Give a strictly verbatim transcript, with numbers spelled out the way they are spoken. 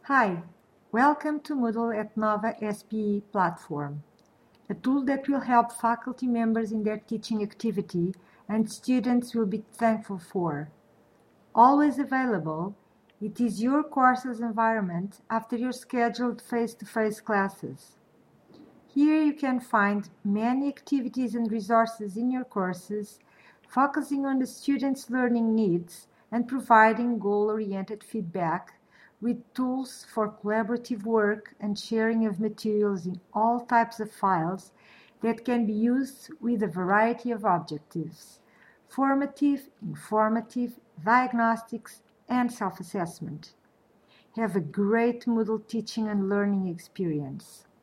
Hi, welcome to Moodle at Nova S P E platform, a tool that will help faculty members in their teaching activity and students will be thankful for. Always available, it is your course's environment after your scheduled face-to-face classes. Here you can find many activities and resources in your courses, focusing on the students' learning needs and providing goal-oriented feedback with tools for collaborative work and sharing of materials in all types of files that can be used with a variety of objectives: formative, informative, diagnostics, and self-assessment. Have a great Moodle teaching and learning experience.